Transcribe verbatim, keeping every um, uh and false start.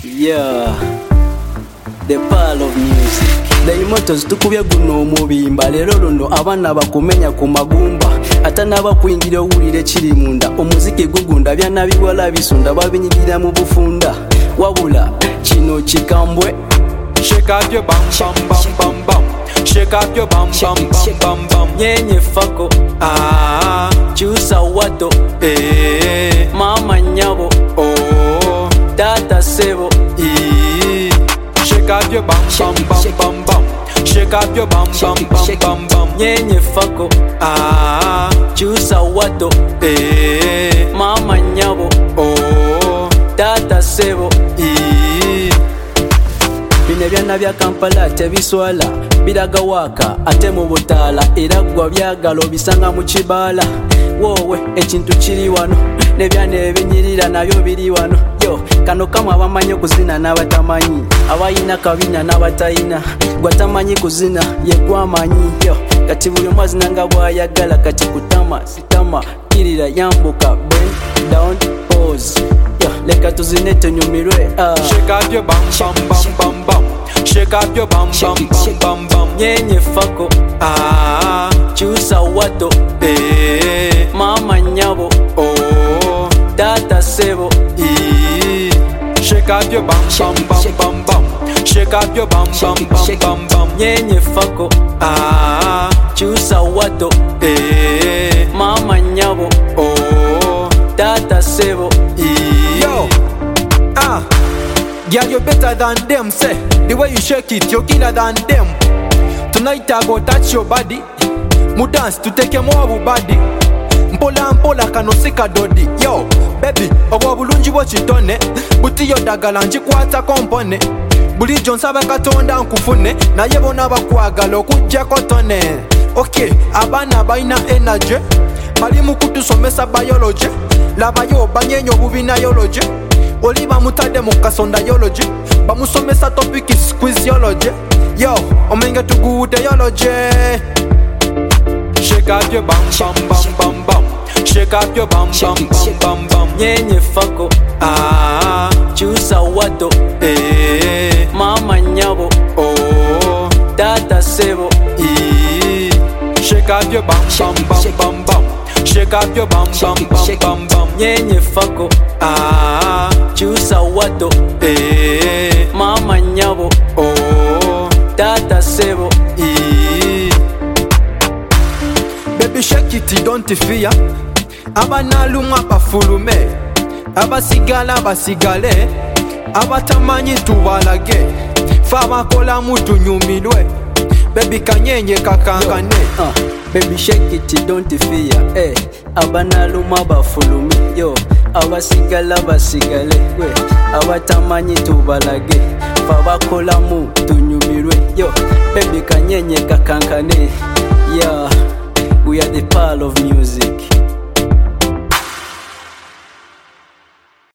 Yeah, the pearl of music. The immortals tukubye guno omubimba lero luno abaana bakumenya ku magumba ate n'abakwingira owulire kiri munda omuziki gugunda byana biwala bisunda babinyigira mu bufunda wabula kino kikambwe. Shake up your bam bam bam bam bam. Shake up your bam bam bam bam bam. Nyenye fako Ah, chusa wato eh, mama nyabo oh, tata sebo. ee. Shake up your bam bam bam bam bam. Shake up your bam bam bam bam bam. Nyenye fako Ah, chusa wato eh, mama nyabo oh, tata sebo. ee. Bino byana bya Kampala tebiswala biraga waka ate mu butaala era gwa byagala obisanga mu kibaala wowe ekintu kiri wano nebyana ebinyirira nabyo biri wano yo kano kama abamanyi kuzina n'abatamanyi abayina kabina n'abatayina gwatamanyi kuzina yegwamanyi yo kati buli mwazi nanga bwayagala kati kutama sitama kirira yambuka bend down pose yo leka tuzine tunyumirwe ah. Shake up your bam bam bam bam bam. Shake up your bam bam bam bam bam. Nyenye fako Ah, chusa wato eh, mama nyabo oh, tata sebo. ee. Shake up your bam bam bam bam bam. Shake up your bam bam bam bam bam. Nyenye fako Ah, chusa wato eh, mama nyabo oh, tata sebo. ee. Yo, ah, girl, you better than them. Say the way you shake it, you're killer than them. Tonight I go touch your body. Mu dance to take more body. Mpola mpola kanosika dodi. Yo, baby, obwa bulungi bwo kitone. Buti yo dagala njikwata kompone. Bulijjo nsaba katonda nkufune. Naye bona bakwagala okujjako tone. Okay, abaana balina energy. Bali mu kutusomesa biology. Labayo banyenyo bubinayology. Oli bamutadde mu kasondayology. Bamusomesa topic is quizyology. Yo, omenge tugudeyology. Shake up your bam bam bam bam bam. Shake up your bam bam bam bam bam. Nyenye fako Ah, chusa wato eh, mama nyabo oh, tata sebo. ee. Shake up your bam bam bam bam bam. Shake up your bam bam bam bam bam. Nyenye fako Ah, chusa wato eh, mama nyabo oh, tata sebo. ee. Baby shake it, don't fear. Abanalumwa bafulume, abasigala basigale, abatamanyi tubalage, fa bakola mutu nyumilwe. Baby kanyenye kakangane. Uh, baby shake it don't fear eh abanaluma bafulume yo abasigala basigale we abatamanyi tubalage fa bakolamu tunyumirwe yo baby kanyenye kakankane yeah we are the pearl of music.